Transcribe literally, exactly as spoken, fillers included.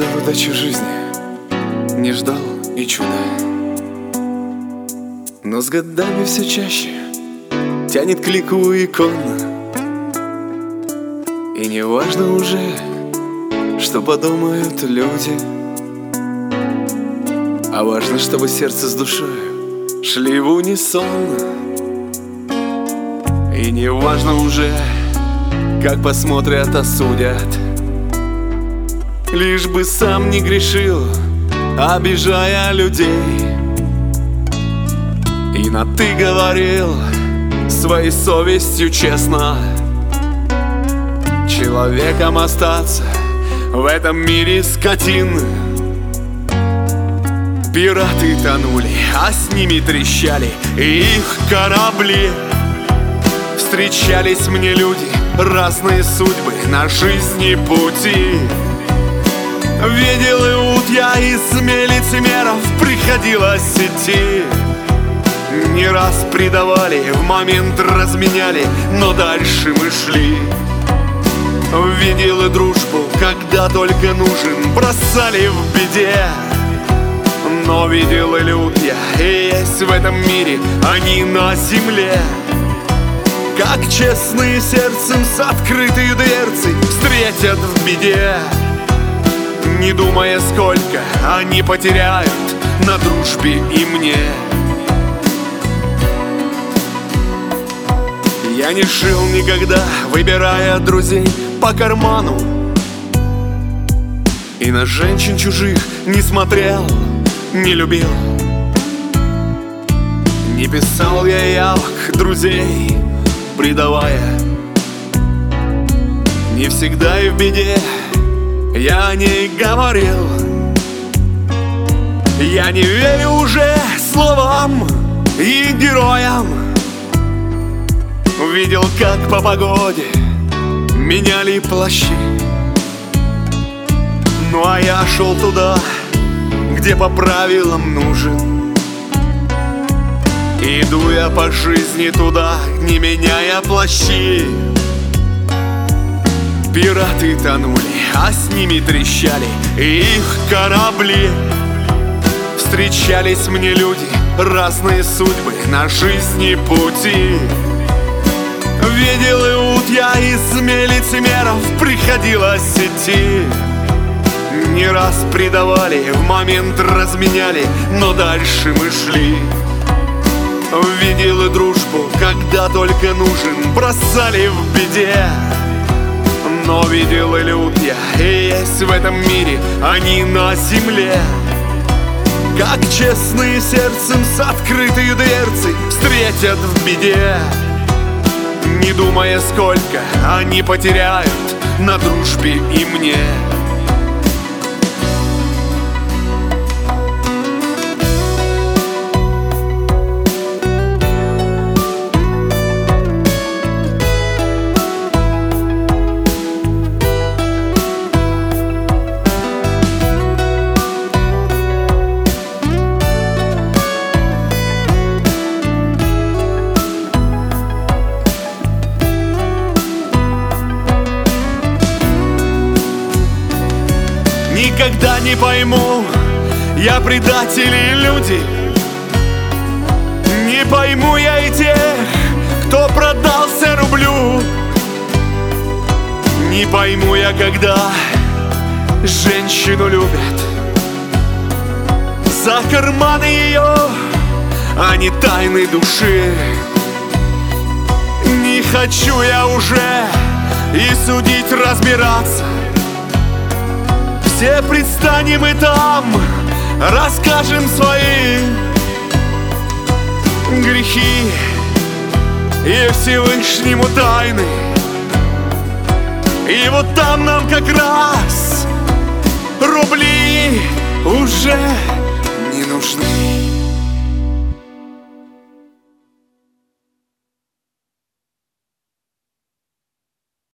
За удачу жизни не ждал и чуда, но с годами все чаще тянет к лику икон. И не важно уже, что подумают люди, а важно, чтобы сердце с душой шли в унисон. И не важно уже, как посмотрят, осудят, лишь бы сам не грешил, обижая людей. И на «ты» говорил своей совестью честно. Человеком остаться в этом мире скотин. Пираты тонули, а с ними трещали их корабли. Встречались мне люди, разные судьбы на жизни пути. Видел и ут я из лицемеров, приходилось идти. Не раз предавали, в момент разменяли, но дальше мы шли. Видел и дружбу, когда только нужен, бросали в беде. Но видел и люд я, и есть в этом мире они на земле. Как честные сердцем с открытой дверцей встретят в беде, не думая, сколько они потеряют на дружбе и мне. Я не жил никогда, выбирая друзей по карману, и на женщин чужих не смотрел, не любил. Не писал я явок друзей, предавая. Не всегда и в беде я о ней говорил. Я не верю уже словам и героям. Видел, как по погоде меняли плащи. Ну а я шел туда, где по правилам нужен. Иду я по жизни туда, не меняя плащи. Пираты тонули, а с ними трещали их корабли. Встречались мне люди, разные судьбы на жизни пути. Видел и ут я из лицемеров, приходилось идти. Не раз предавали, в момент разменяли, но дальше мы шли. Видел и дружбу, когда только нужен, бросали в беде. Но видел и люд я, и есть в этом мире они на земле. Как честные сердцем с открытой дверцей встретят в беде, не думая, сколько они потеряют на дружбе и мне. Никогда не пойму я предатели люди. Не пойму я и тех, кто продался рублю. Не пойму я, когда женщину любят за карманы ее, а не тайны души. Не хочу я уже и судить, разбираться. Все предстанем и там расскажем свои грехи и Всевышнему тайны. И вот там нам как раз рубли уже не нужны.